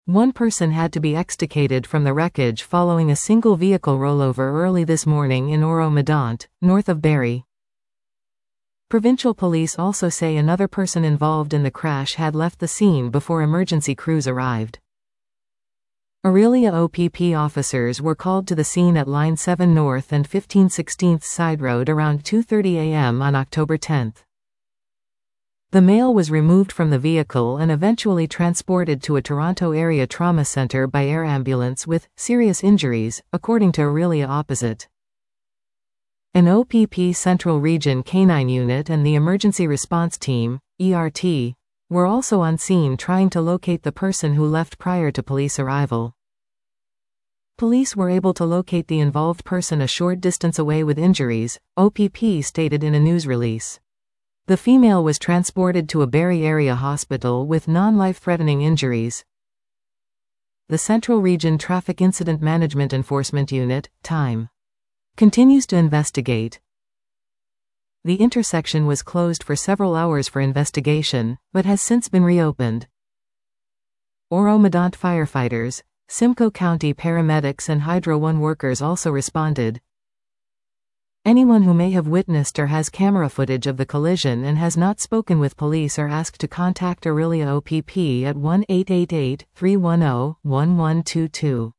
One person had to be extricated from the wreckage following a single vehicle rollover early this morning in Oro-Medonte, north of Barry. Provincial police also say another person involved in the crash had left the scene before emergency crews arrived. Orillia OPP officers were called to the scene at Line 7 North and 15/16 Side Road around 2:30 a.m. on October 10. The male was removed from the vehicle and eventually transported to a Toronto area trauma center by air ambulance with serious injuries, according to Orillia Opposite. An OPP Central Region Canine Unit and the Emergency Response Team, ERT, were also on scene trying to locate the person who left prior to police arrival. Police were able to locate the involved person a short distance away with injuries, OPP stated in a news release. The female was transported to a Barrie area hospital with non-life-threatening injuries. The Central Region Traffic Incident Management Enforcement Unit, TIME, continues to investigate. The intersection was closed for several hours for investigation, but has since been reopened. Oro-Medonte firefighters, Simcoe County paramedics and Hydro One workers also responded. Anyone who may have witnessed or has camera footage of the collision and has not spoken with police are asked to contact Orillia OPP at 1-888-310-1122.